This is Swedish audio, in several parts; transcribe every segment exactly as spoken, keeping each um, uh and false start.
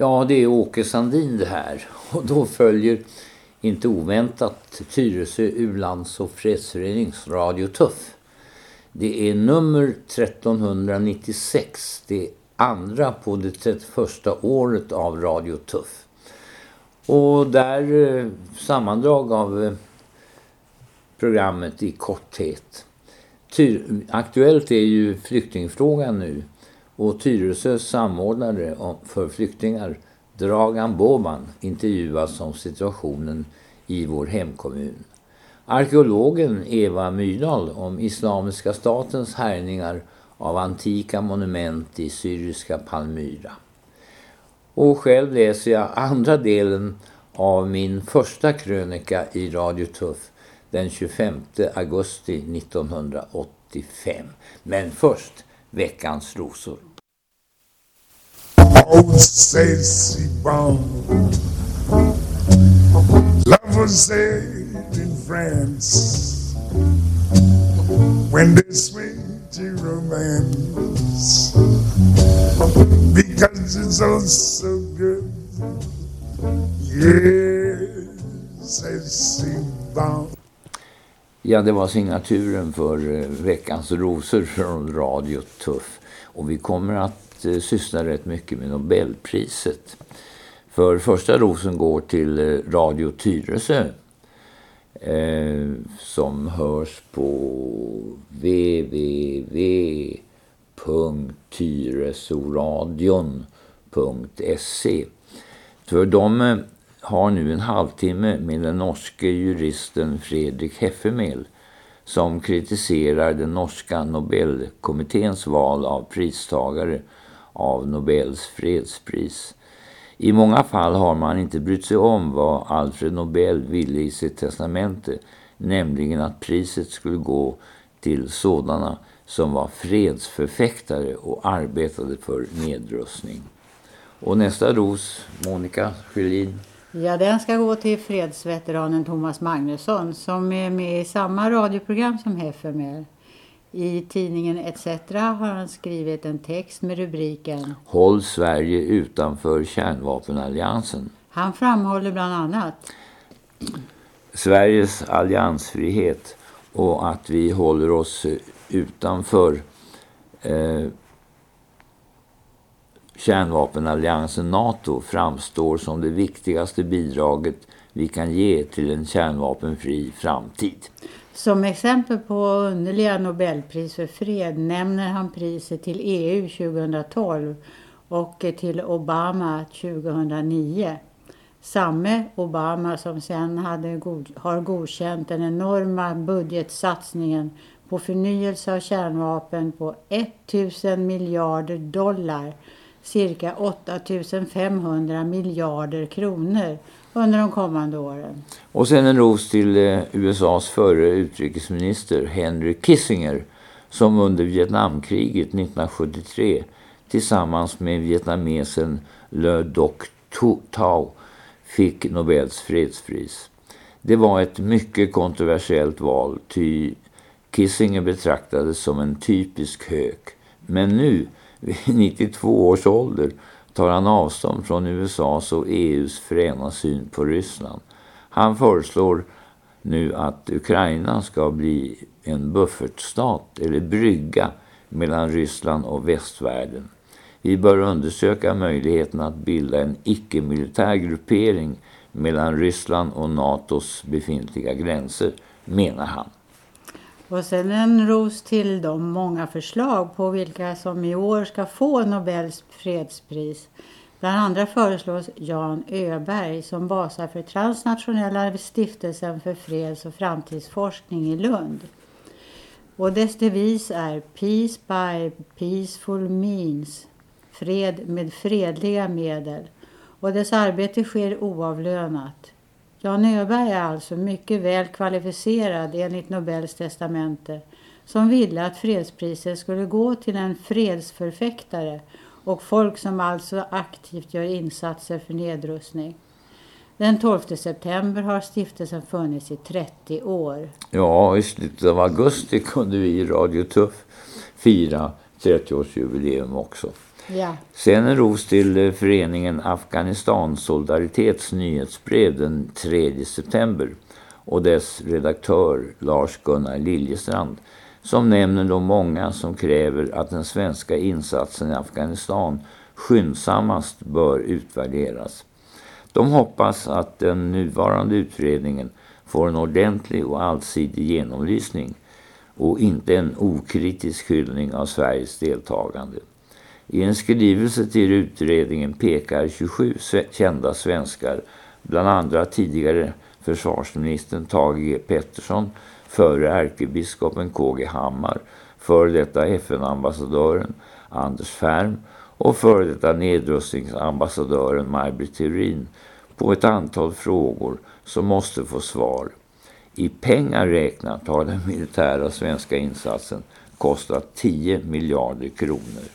Ja, det är Åke Sandin det här. Och då följer inte oväntat Tyresö U-lands- och fredsförenings Radio Tuff. Det är nummer tretton nittiosex, det är andra på det trettioförsta året av Radio Tuff. Och där eh, sammandrag av eh, programmet i korthet. Ty- aktuellt är ju flyktingfrågan nu. Och Tyresös samordnare för flyktingar, Dragan Boban, intervjuas om situationen i vår hemkommun. Arkeologen Eva Myrdal om Islamiska statens härjningar av antika monument i syriska Palmyra. Och själv läser jag andra delen av min första krönika i Radio Tuff den tjugofemte augusti nittonhundraåttiofem. Men först veckans rosor. Oh, says she bound. Love was said in France when they swing to romance because it's all so good. Yes, says she bound. Ja, det var signaturen för eh, veckans rosor från Radio Tuff. Och vi kommer att eh, syssla rätt mycket med Nobelpriset. För första rosen går till eh, Radio Tyresö. Eh, som hörs på w w w punkt tyresoradion punkt se. För de eh, har nu en halvtimme med den norske juristen Fredrik Heffemel som kritiserar den norska Nobelkommitténs val av pristagare av Nobels fredspris. I många fall har man inte brytt sig om vad Alfred Nobel ville i sitt testamente, nämligen att priset skulle gå till sådana som var fredsförfäktare och arbetade för nedrustning. Och nästa ros, Monica Sjölin. Ja, den ska gå till fredsveteranen Thomas Magnusson som är med i samma radioprogram som Heffemel. I tidningen et cetera har han skrivit en text med rubriken Håll Sverige utanför kärnvapenalliansen. Han framhåller bland annat Sveriges alliansfrihet och att vi håller oss utanför eh, kärnvapenalliansen NATO framstår som det viktigaste bidraget vi kan ge till en kärnvapenfri framtid. Som exempel på underliga Nobelpris för fred nämner han priset till E U tjugohundratolv och till Obama tjugohundranio. Samme Obama som sedan hade god, har godkänt den enorma budgetsatsningen på förnyelse av kärnvapen på tusen miljarder dollar, cirka åtta tusen femhundra miljarder kronor under de kommande åren. Och sen en ros till eh, U S A:s förre utrikesminister Henry Kissinger som under Vietnamkriget nittonhundrasjuttiotre tillsammans med vietnamesen Le Doc Thao fick Nobels fredspris. Det var ett mycket kontroversiellt val, ty Kissinger betraktades som en typisk hök. Men nu, vid nittiotvå års ålder, tar han avstånd från U S A:s och E U:s fräna syn på Ryssland. Han föreslår nu att Ukraina ska bli en buffertstat eller brygga mellan Ryssland och västvärlden. Vi bör undersöka möjligheten att bilda en icke-militär gruppering mellan Ryssland och NATOs befintliga gränser, menar han. Och sen en ros till de många förslag på vilka som i år ska få Nobels fredspris. Bland andra föreslås Jan Öberg som basar för Transnationella stiftelsen för freds- och framtidsforskning i Lund. Och dess devis är Peace by peaceful means, fred med fredliga medel. Och dess arbete sker oavlönat. Jan Öberg är alltså mycket väl kvalificerad enligt Nobels testamente som ville att fredspriset skulle gå till en fredsförfäktare och folk som alltså aktivt gör insatser för nedrustning. Den tolfte september har stiftelsen funnits i trettio år. Ja, i slutet av augusti kunde vi i Radio Tuff fira trettioårsjubileum också. Ja. Sen en ros till föreningen Afghanistan Solidaritets nyhetsbrev den tredje september och dess redaktör Lars-Gunnar Liljestrand, som nämner de många som kräver att den svenska insatsen i Afghanistan skyndsammast bör utvärderas. De hoppas att den nuvarande utredningen får en ordentlig och allsidig genomlysning och inte en okritisk hyllning av Sveriges deltagande. I en skrivelse till utredningen pekar tjugosju kända svenskar, bland andra tidigare försvarsministern Tage G. Pettersson, före ärkebiskopen K G Hammar, före detta F N-ambassadören Anders Färm och före detta nedrustningsambassadören Maj-Britt Theorin, på ett antal frågor som måste få svar. I pengar räknat har den militära svenska insatsen kostat tio miljarder kronor.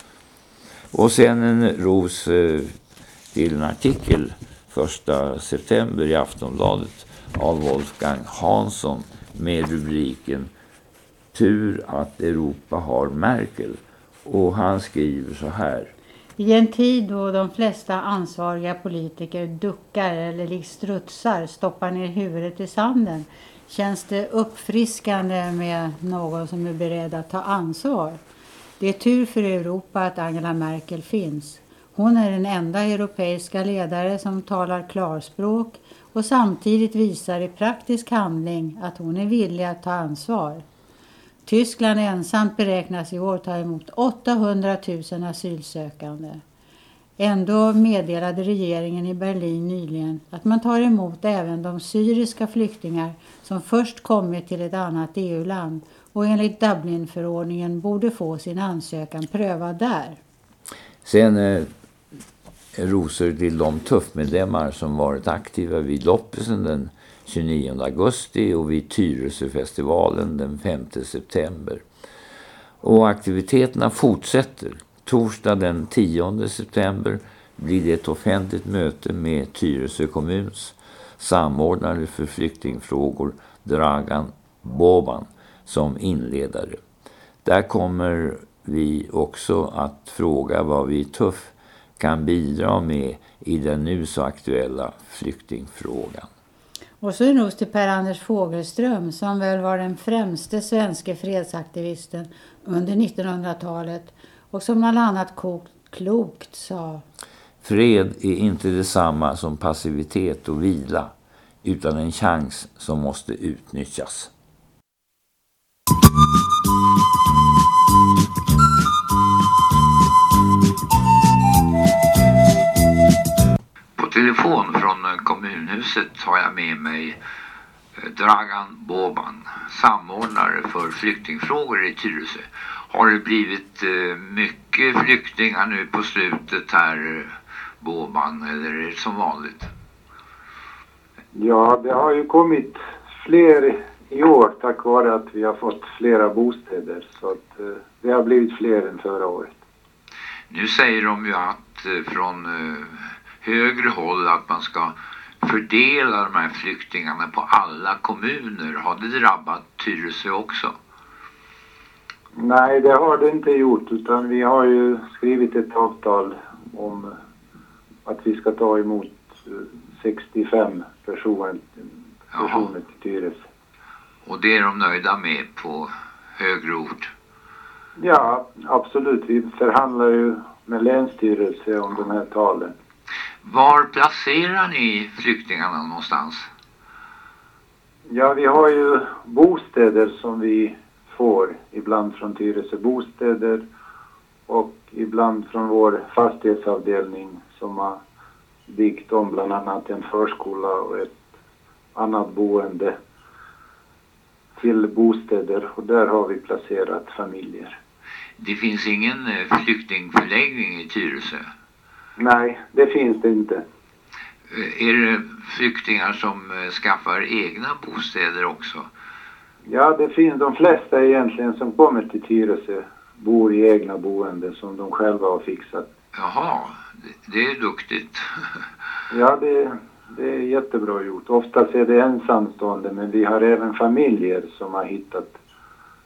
Och sen en ros eh, till en artikel första september i Aftonbladet av Wolfgang Hansson med rubriken Tur att Europa har Merkel. Och han skriver så här: I en tid då de flesta ansvariga politiker duckar eller likt strutsar stoppar ner huvudet i sanden känns det uppfriskande med någon som är beredd att ta ansvar. Det är tur för Europa att Angela Merkel finns. Hon är den enda europeiska ledare som talar klarspråk och samtidigt visar i praktisk handling att hon är villig att ta ansvar. Tyskland ensamt beräknas i år ta emot åttahundratusen asylsökande. Ändå meddelade regeringen i Berlin nyligen att man tar emot även de syriska flyktingar som först kommit till ett annat E U-land och enligt Dublinförordningen borde få sin ansökan prövad där. Sen eh, rosor till de tuffmedlemmar som varit aktiva vid loppisen den tjugonionde augusti och vid Tyresöfestivalen den femte september. Och aktiviteterna fortsätter. Torsdag den tionde september blir det ett offentligt möte med Tyresö kommuns samordnare för flyktingfrågor Dragan Boban som inledare. Där kommer vi också att fråga vad vi tuff kan bidra med i den nu så aktuella flyktingfrågan. Och så en ros till Per-Anders Fogelström som väl var den främste svenska fredsaktivisten under nittonhundratalet och som bland annat klokt sa: Fred är inte detsamma som passivitet och vila utan en chans som måste utnyttjas. På telefon från kommunhuset har jag med mig Dragan Boban, samordnare för flyktingfrågor i Tyresö. Har det blivit mycket flyktingar nu på slutet här, Boban, eller är det som vanligt? Ja, det har ju kommit fler i år tack vare att vi har fått flera bostäder, så att eh, det har blivit fler än förra året. Nu säger de ju att eh, från eh, högre håll att man ska fördela de här flyktingarna på alla kommuner. Har det drabbat Tyresö också? Nej, det har det inte gjort, utan vi har ju skrivit ett avtal om att vi ska ta emot sextiofem personer, personer till Tyresö. Och det är de nöjda med på högre ort? Ja, absolut. Vi förhandlar ju med länsstyrelse om de här talen. Var placerar ni flyktingarna någonstans? Ja, vi har ju bostäder som vi får ibland från Tyresö bostäder och ibland från vår fastighetsavdelning som har byggt om bland annat en förskola och ett annat boende till bostäder, och där har vi placerat familjer. Det finns ingen flyktingförläggning i Tyresö? Nej, det finns det inte. Är det flyktingar som skaffar egna bostäder också? Ja, det finns de flesta egentligen som kommer till Tyresö bor i egna boende som de själva har fixat. Jaha, det är duktigt. Ja, det, det är jättebra gjort. Oftast är det ensamstående, men vi har även familjer som har hittat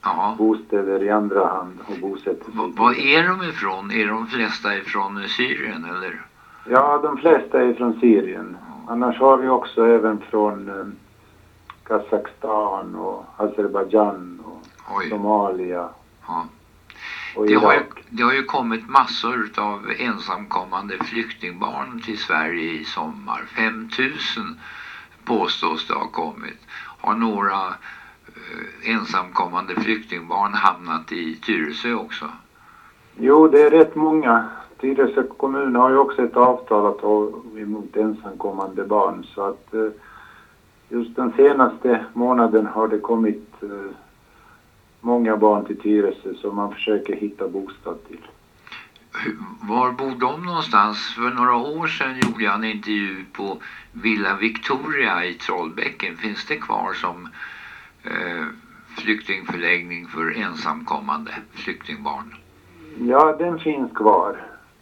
Ja. bostäder i andra hand och bosätter sig. V- Var är de ifrån? Är de flesta ifrån Syrien eller? Ja, de flesta är från Syrien. Annars har vi också även från eh, Kazakstan och Azerbaijan och Oj. Somalia Ja. och Det har, ju, Irak. det har ju kommit massor av ensamkommande flyktingbarn till Sverige i sommar. fem tusen påstås det ha kommit. Har några eh, ensamkommande flyktingbarn hamnat i Tyresö också? Jo, det är rätt många. Tyresö kommun har ju också ett avtal att ta emot ensamkommande barn. Så att eh, just den senaste månaden har det kommit eh, många barn till Tyresö som man försöker hitta bostad till. Hur- Var bor de någonstans? För några år sedan gjorde jag en intervju på Villa Victoria i Trollbäcken. Finns det kvar som eh, flyktingförläggning för ensamkommande flyktingbarn? Ja, den finns kvar.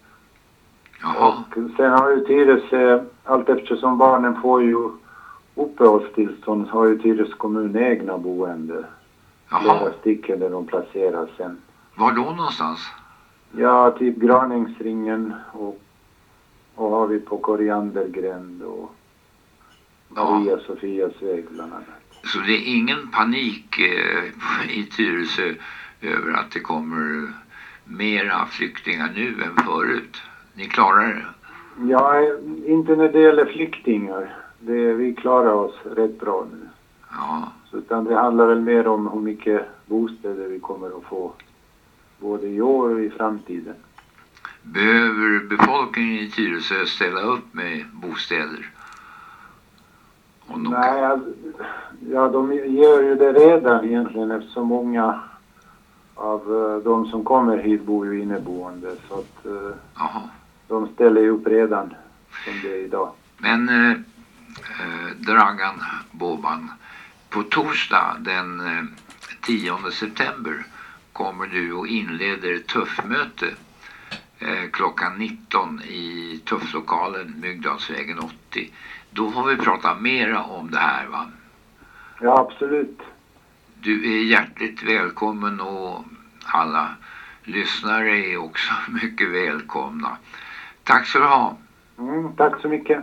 Jaha, Och sen har ju Tyresö, allt eftersom barnen får ju uppehållstillstånd, har ju Tyresö kommun egna boende. jaha. Flera stycken där de placeras sen. Var då någonstans? Ja, typ Graningsringen och, och har vi på Koriandergränd och Maria Sofias väg bland annat. Så det är ingen panik eh, i Tyresö över att det kommer mera flyktingar nu än förut? Ni klarar det? Ja, inte när det gäller flyktingar. Det, vi klarar oss rätt bra nu. Ja. Så utan det handlar väl mer om hur mycket bostäder vi kommer att få. Både i år och i framtiden. Behöver befolkningen i Tyresö ställa upp med bostäder? Om de kan. Nej, alltså, ja, de gör ju det redan egentligen eftersom många av uh, de som kommer hit bor ju inneboende. Så att uh, Jaha. de ställer ju upp redan som det är idag. Men eh, eh, Dragan Boban, på torsdag den eh, tionde september kommer du och inleder tuffmöte eh, klockan nitton i tufflokalen Myggdalsvägen åttio. Då får vi prata mera om det här, va? Ja, absolut. Du är hjärtligt välkommen och alla lyssnare är också mycket välkomna. Tack så du ha. Mm, tack så mycket.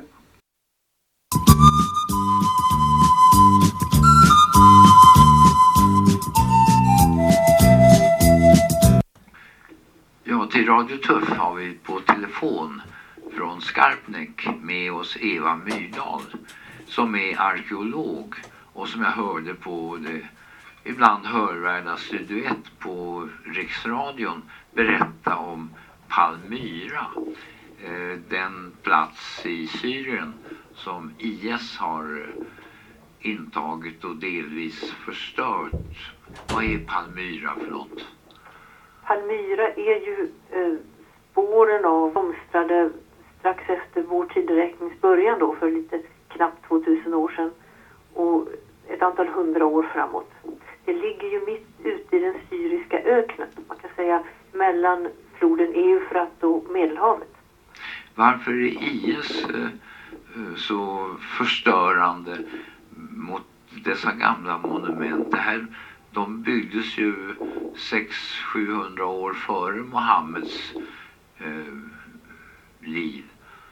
Ja, till Radio Tuff har vi på telefon från Skarpnäck med oss Eva Myrdal som är arkeolog och som jag hörde på det ibland hörvärda Studio ett på Riksradion berätta om Palmyra, eh, den plats i Syrien som I S har intagit och delvis förstört. Vad är Palmyra för något? Palmyra är ju eh, spåren av omstrade strax efter vår tideräknings början då för lite knappt tvåtusen år sedan och ett antal hundra år framåt. Det ligger ju mitt ute i den syriska öknen, man kan säga mellan floden Eufrat och Medelhavet. Varför är I S eh, så förstörande mot dessa gamla monument? Det här, de byggdes ju sex till sjuhundra år före Mohammeds eh, liv.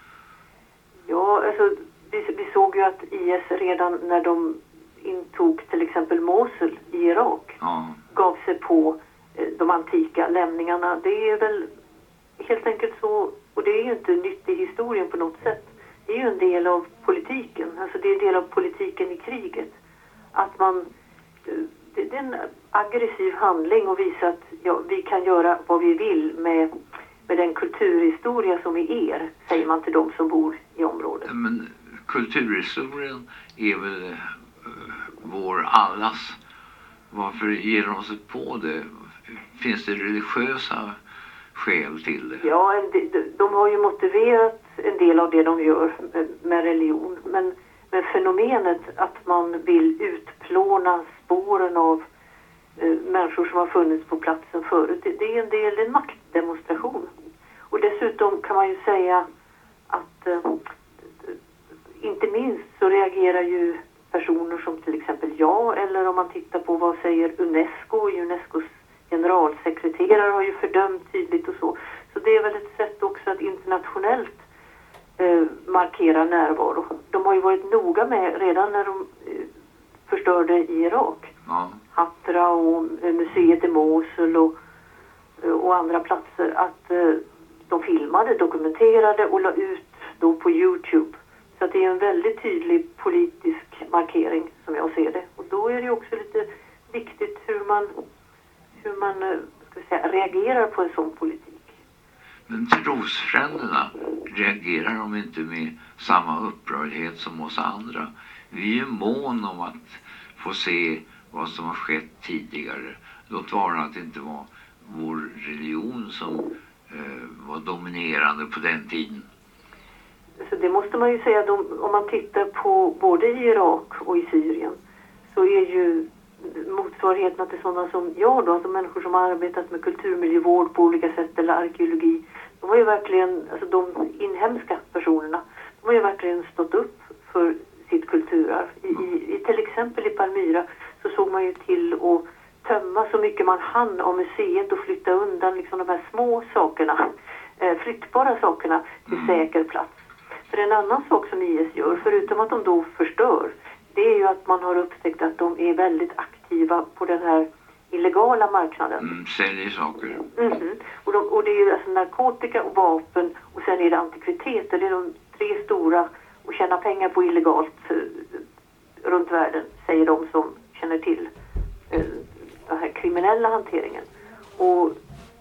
Ja, alltså vi, vi såg ju att I S redan när de intog till exempel Mosul i Irak Ja. gav sig på eh, de antika lämningarna. Det är väl helt enkelt så, och det är ju inte nytt i historien på något sätt. Det är ju en del av politiken, alltså det är en del av politiken i kriget. Att man, eh, det, det är en aggressiv handling och visa att ja, vi kan göra vad vi vill med, med den kulturhistoria som är er, säger man till de som bor i området. Men kulturhistorien är väl uh, vår allas. Varför ger de sig på det? Finns det religiösa skäl till det? Ja, en de, de har ju motiverat en del av det de gör med, med religion. Men, men fenomenet att man vill utplåna spåren av eh, människor som har funnits på platsen förut, det, det är en del en maktdemonstration. Och dessutom kan man ju säga att eh, inte minst så reagerar ju personer som till exempel jag, eller om man tittar på vad säger UNESCO, Unescos generalsekreterare har ju fördömt tydligt och så. Så det är väl ett sätt också att internationellt eh, markera närvaro. De har ju varit noga med redan när de eh, förstörde i Irak. Ja. Hatra och eh, museet i Mosul och, eh, och andra platser, att eh, de filmade, dokumenterade och la ut då på YouTube. Så att det är en väldigt tydlig politisk markering som jag ser det. Och då är det också lite viktigt hur man, hur man ska säga, reagerar på en sån politik. Men trosfränderna, reagerar de inte med samma upprördhet som oss andra? Vi är mån om att få se vad som har skett tidigare. Låt vara att det inte var vår religion som eh, var dominerande på den tiden. Så det måste man ju säga, de, om man tittar på både i Irak och i Syrien, så är ju motsvarigheterna till sådana som jag då, alltså människor som har arbetat med kulturmiljövård på olika sätt eller arkeologi, de har ju verkligen, alltså de inhemska personerna, de har ju verkligen stått upp för sitt kulturarv. I, i, i, till exempel i Palmyra så såg man ju till att tömma så mycket man hann av museet och flytta undan liksom de här små sakerna, eh, flyttbara sakerna till säker plats. För en annan sak som I S gör, förutom att de då förstör, det är ju att man har upptäckt att de är väldigt aktiva på den här illegala marknaden. Mm, säljer saker. Mm-hmm. Och, de, och det är ju alltså narkotika och vapen, och sen är det antikviteter. Det är de tre stora, och tjäna pengar på illegalt eh, runt världen, säger de som känner till eh, den här kriminella hanteringen. Och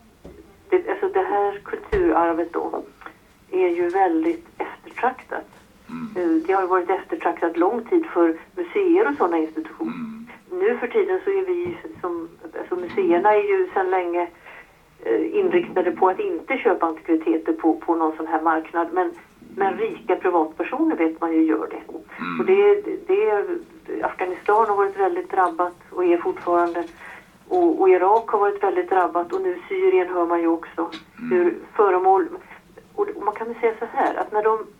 det, alltså det här kulturarvet då är ju väldigt eftertraktat. Mm. Det har varit eftertraktat lång tid för museer och sådana institutioner. Mm. Nu för tiden så är vi som, alltså museerna är ju sedan länge eh, inriktade på att inte köpa antikviteter på, på någon sån här marknad. Men, men rika privatpersoner vet man ju gör det. Mm. Och det, det, Afghanistan har varit väldigt drabbat och är fortfarande. Och, och Irak har varit väldigt drabbat, och nu Syrien hör man ju också hur föremål. Och, och man kan väl säga så här, att när de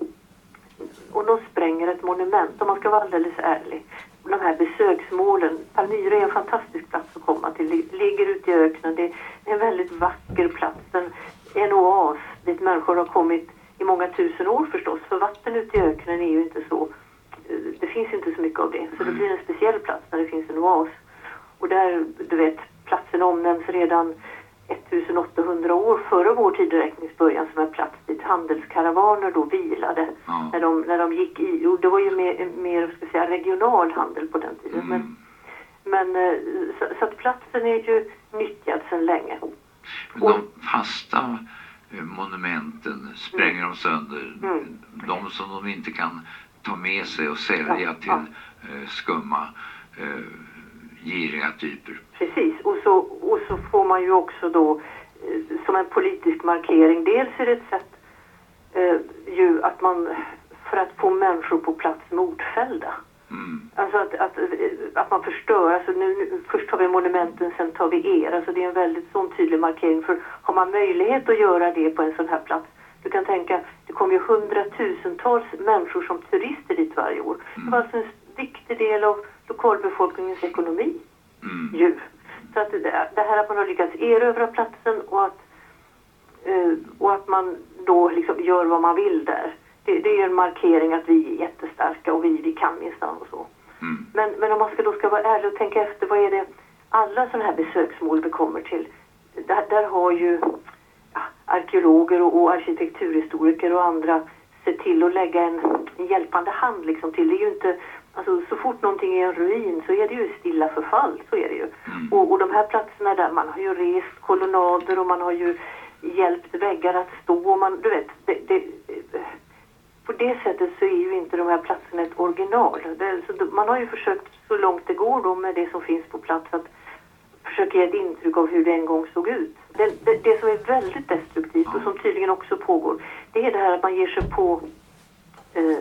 och de spränger ett monument, om man ska vara alldeles ärlig, de här besöksmålen, Palmyra är en fantastisk plats att komma till, ligger ute i öknen, det är en väldigt vacker plats, en, en oas dit människor har kommit i många tusen år förstås, för vatten ute i öknen är ju inte så, det finns inte så mycket av det, så det blir en speciell plats när det finns en oas. Och där, du vet, platsen omnämns redan ettusenåttahundra år före vår tideräkningsbörjan som en plats dit handelskaravaner då vilade. Ja. När, de, när de gick i, och det var ju mer, mer ska jag säga, regional handel på den tiden. Mm. Men, men så, så att platsen är ju nyttjad sedan länge. Men de fasta monumenten spränger de sönder. Mm. De som de inte kan ta med sig och sälja ja. till ja. skumma giriga typer. Precis, och så, och så får man ju också då eh, som en politisk markering, dels är det ett sätt eh, ju att man, för att få människor på plats motfällda. Mm. Alltså att, att, att man förstör, alltså nu, nu, först tar vi monumenten, sen tar vi er, alltså det är en väldigt sån tydlig markering, för har man möjlighet att göra det på en sån här plats, du kan tänka, det kommer ju hundratusentals människor som turister dit varje år. Mm. Det var alltså en viktig del av lokalbefolkningens ekonomi. Mm. Ju. Så att det, det här att man har lyckats erövra platsen och att, eh, och att man då liksom gör vad man vill där. Det, det är en markering att vi är jättestarka och vi, vi kan minsann och så. Mm. Men, men om man ska då ska vara ärlig och tänka efter, vad är det alla sådana här besöksmål vi kommer till? Där, där har ju ja, arkeologer och, och arkitekturhistoriker och andra sett till att lägga en, en hjälpande hand liksom till. Det är ju inte, alltså så fort någonting är en ruin så är det ju stilla förfall, så är det ju. Mm. Och, och de här platserna där, man har ju rest kolonnader och man har ju hjälpt väggar att stå och man, du vet, det, det, på det sättet så är ju inte de här platserna ett original. Det, så man har ju försökt så långt det går då med det som finns på plats att försöka ge ett intryck av hur det en gång såg ut. Det, det, det som är väldigt destruktivt och som tydligen också pågår, det är det här att man ger sig på eh,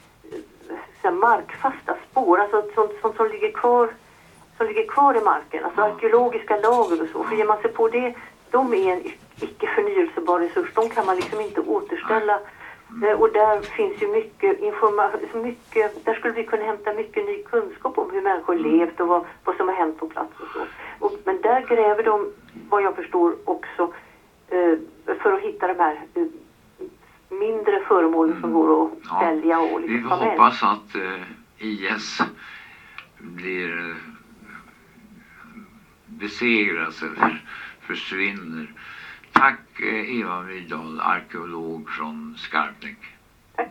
så markfasta spår, alltså sånt, sånt som ligger kvar som ligger kvar i marken, alltså arkeologiska lager och så. För ger man sig på det, de är en icke förnyelsebar resurs, de kan man liksom inte återställa Eh, och där finns ju mycket information, mycket, där skulle vi kunna hämta mycket ny kunskap om hur människor levt och vad, vad som har hänt på plats och så. Och, men där gräver de, vad jag förstår, också eh, för att hitta de här eh, mindre föremålen som går att ja, sälja och liksom. Vi får hoppas att eh, I S blir eh, besegras eller försvinner. Tack eh, Eva Myrdal, arkeolog från Skarpnäck. Tack.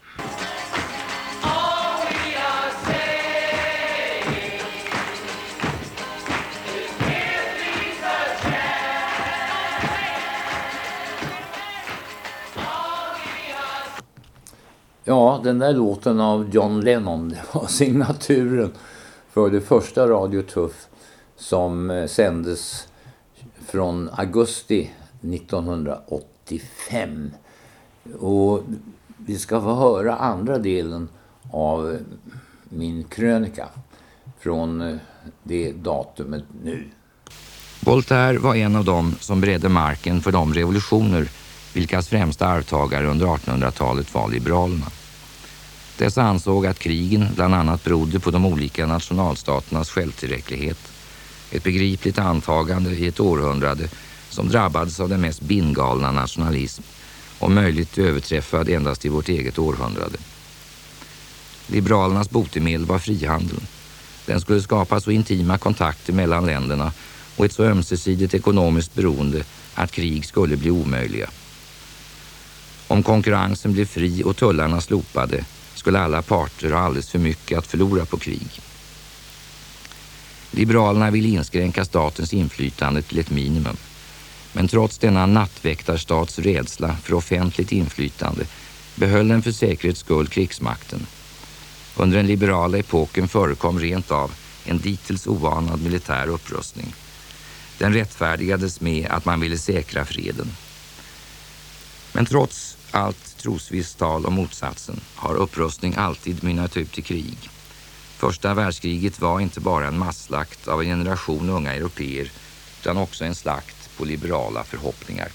Ja, den där låten av John Lennon, det var signaturen för det första Radio Tuff som sändes från augusti nittonhundraåttiofem. Och vi ska få höra andra delen av min krönika från det datumet nu. Voltaire var en av dem som beredde marken för de revolutioner vilkas främsta arvtagare under artonhundratalet var liberalerna. Dessa ansåg att krigen bland annat berodde på de olika nationalstaternas självtillräcklighet, ett begripligt antagande i ett århundrade som drabbades av den mest bindgalna nationalism och möjligt överträffad endast i vårt eget århundrade. Liberalernas botemedel var frihandeln. Den skulle skapa så intima kontakter mellan länderna och ett så ömsesidigt ekonomiskt beroende att krig skulle bli omöjliga. Om konkurrensen blev fri och tullarna slopade skulle alla parter ha alldeles för mycket att förlora på krig. Liberalerna ville inskränka statens inflytande till ett minimum. Men trots denna nattväktarstats rädsla för offentligt inflytande behöll den för säkerhets skull krigsmakten. Under den liberala epoken förekom rent av en dittills oanad militär upprustning. Den rättfärdigades med att man ville säkra freden. Men trots allt trosvisst tal om motsatsen har upprustning alltid mynnat ut i krig. Första världskriget var inte bara en masslakt av en generation unga europeer utan också en slakt på liberala förhoppningar.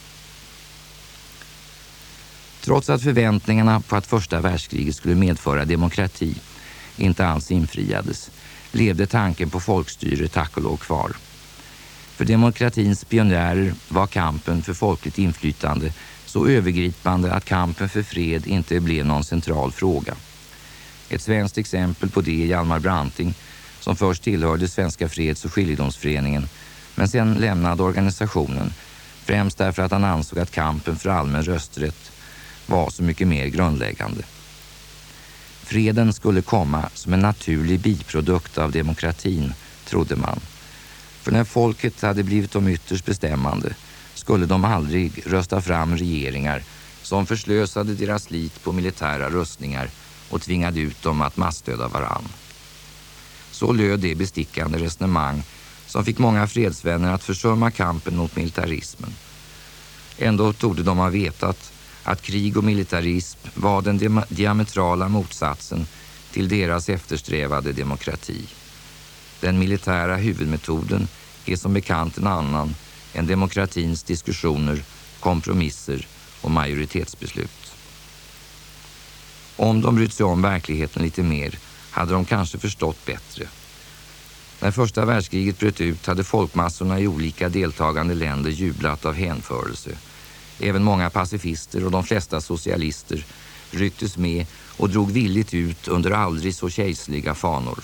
Trots att förväntningarna på att första världskriget skulle medföra demokrati inte alls infriades, levde tanken på folkstyre tack och lov kvar. För demokratins pionjärer var kampen för folkligt inflytande så övergripande att kampen för fred inte blev någon central fråga. Ett svenskt exempel på det är Hjalmar Branting, som först tillhörde Svenska freds- och skiljedomsföreningen men sedan lämnade organisationen, främst därför att han ansåg att kampen för allmän rösträtt var så mycket mer grundläggande. Freden skulle komma som en naturlig biprodukt av demokratin, trodde man. För när folket hade blivit de ytterst bestämmande skulle de aldrig rösta fram regeringar som förslösade deras slit på militära rustningar och tvingade ut dem att massdöda varann. Så löd det bestickande resonemang som fick många fredsvänner att försumma kampen mot militarismen. Ändå torde de ha vetat att krig och militarism var den di- diametrala motsatsen till deras eftersträvade demokrati. Den militära huvudmetoden är som bekant en annan än demokratins diskussioner, kompromisser och majoritetsbeslut. Om de brytt sig om verkligheten lite mer hade de kanske förstått bättre. När första världskriget bröt ut hade folkmassorna i olika deltagande länder jublat av hänförelse. Även många pacifister och de flesta socialister rycktes med och drog villigt ut under aldrig så kejserliga fanor.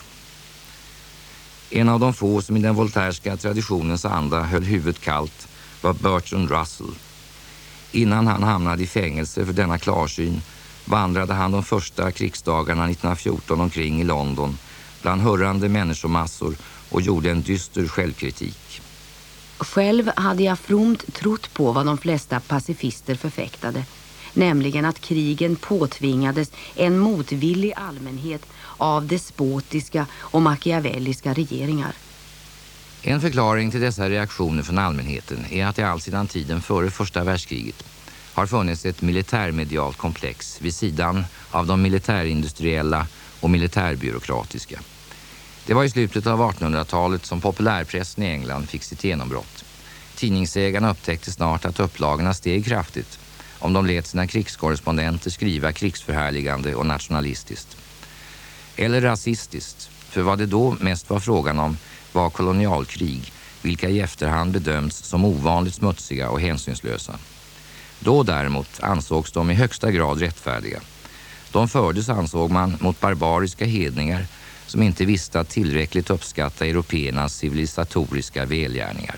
En av de få som i den voltairska traditionens anda höll huvudet kallt var Bertrand Russell. Innan han hamnade i fängelse för denna klarsyn vandrade han de första krigsdagarna nittonhundrafjorton omkring i London bland hörrande människomassor och gjorde en dyster självkritik. Själv hade jag fromt trott på vad de flesta pacifister förfäktade, nämligen att krigen påtvingades en motvillig allmänhet av despotiska och machiavelliska regeringar. En förklaring till dessa reaktioner från allmänheten är att det all sedan tiden före första världskriget har funnits ett militärmedialt komplex vid sidan av de militärindustriella och militärbyråkratiska. Det var i slutet av artonhundratalet som populärpressen i England fick sitt genombrott. Tidningsägarna upptäckte snart att upplagorna steg kraftigt om de lät sina krigskorrespondenter skriva krigsförhärligande och nationalistiskt. Eller rasistiskt, för vad det då mest var frågan om var kolonialkrig, vilka i efterhand bedömts som ovanligt smutsiga och hänsynslösa. Då däremot ansågs de i högsta grad rättfärdiga. De fördes, ansåg man, mot barbariska hedningar som inte visste att tillräckligt uppskatta européernas civilisatoriska välgärningar.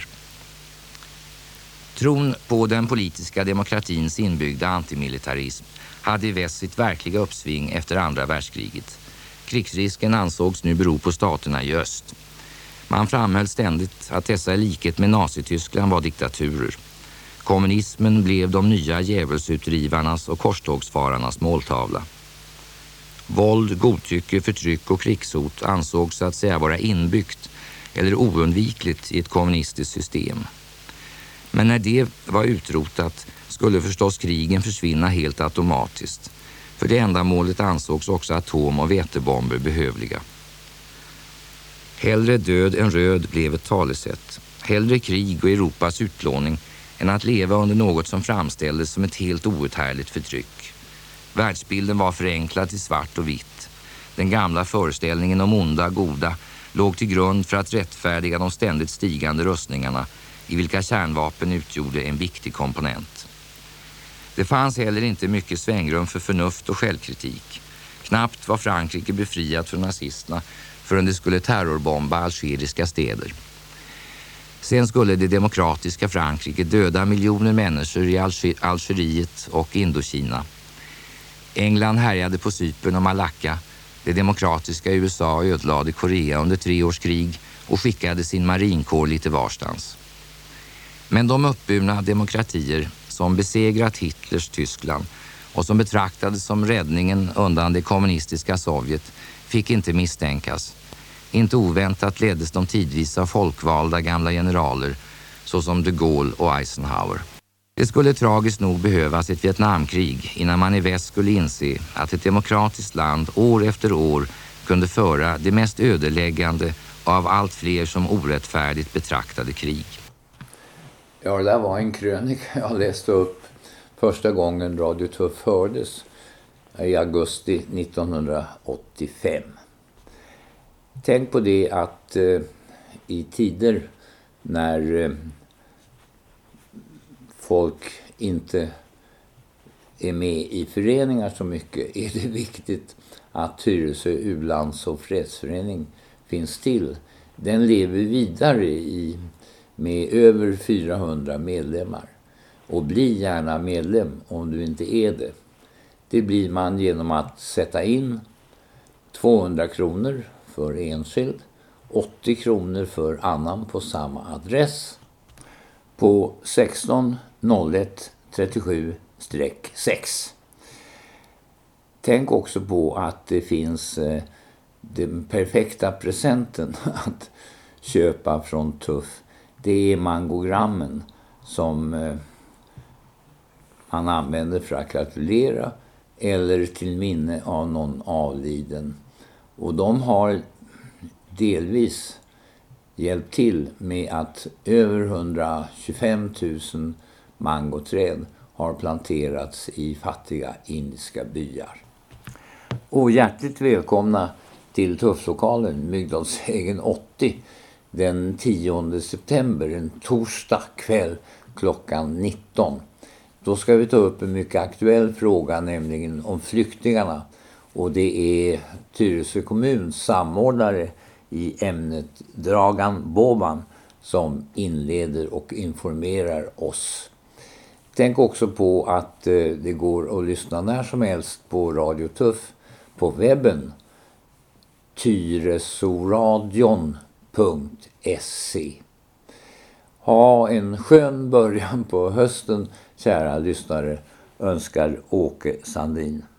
Tron på den politiska demokratins inbyggda antimilitarism hade i väst sitt verkliga uppsving efter andra världskriget. Krigsrisken ansågs nu bero på staterna i öst. Man framhöll ständigt att dessa i likhet med Nazityskland var diktaturer. Kommunismen blev de nya djävulsutdrivarnas och korstågsfararnas måltavla. Våld, godtycke, förtryck och krigshot ansågs så att säga vara inbyggt eller oundvikligt i ett kommunistiskt system. Men när det var utrotat skulle förstås krigen försvinna helt automatiskt. För det ändamålet ansågs också atom- och vätebomber behövliga. Hellre död än röd blev ett talesätt. Hellre krig och Europas utplåning än att leva under något som framställdes som ett helt outhärdligt förtryck. Världsbilden var förenklad till svart och vitt. Den gamla föreställningen om onda, goda låg till grund för att rättfärdiga de ständigt stigande rustningarna i vilka kärnvapen utgjorde en viktig komponent. Det fanns heller inte mycket svängrum för förnuft och självkritik. Knappt var Frankrike befriat från nazisterna förrän det skulle terrorbomba algeriska städer. Sen skulle det demokratiska Frankrike döda miljoner människor i Alger- Algeriet och Indokina. England härjade på Cypern och Malacca. Det demokratiska U S A ödelade Korea under tre års krig och skickade sin marinkår lite varstans. Men de uppburna demokratier som besegrat Hitlers Tyskland och som betraktades som räddningen undan det kommunistiska Sovjet fick inte misstänkas. Inte oväntat leddes de tidvis av folkvalda gamla generaler såsom de Gaulle och Eisenhower. Det skulle tragiskt nog behövas ett Vietnamkrig innan man i väst skulle inse att ett demokratiskt land år efter år kunde föra det mest ödeläggande av allt fler som orättfärdigt betraktade krig. Ja, det där var en krönika jag läste upp första gången Radio Tuff hördes i augusti nittonhundraåttiofem. Tänk på det att eh, i tider när eh, folk inte är med i föreningar så mycket är det viktigt att Tyresö u-lands- och fredsförening finns till. Den lever vidare i, med över fyrahundra medlemmar. Och bli gärna medlem om du inte är det. Det blir man genom att sätta in tvåhundra kronor för enskild, åttio kronor för annan på samma adress på sexton noll ett trettiosju sex. Tänk också på att det finns eh, den perfekta presenten att köpa från Tuff. Det är mangogrammen som eh, man använder för att gratulera eller till minne av någon avliden. Och de har delvis hjälpt till med att över hundratjugofem tusen mangoträd har planterats i fattiga indiska byar. Och hjärtligt välkomna till Tufflokalen, Mygdalsvägen åttio, den tionde september, en torsdag kväll klockan nitton. Då ska vi ta upp en mycket aktuell fråga, nämligen om flyktingarna. Och det är Tyresö kommuns samordnare i ämnet, Dragan Boban, som inleder och informerar oss. Tänk också på att eh, det går att lyssna när som helst på Radio Tuff på webben tyresoradion punkt se. Ha en skön början på hösten, kära lyssnare, önskar Åke Sandin.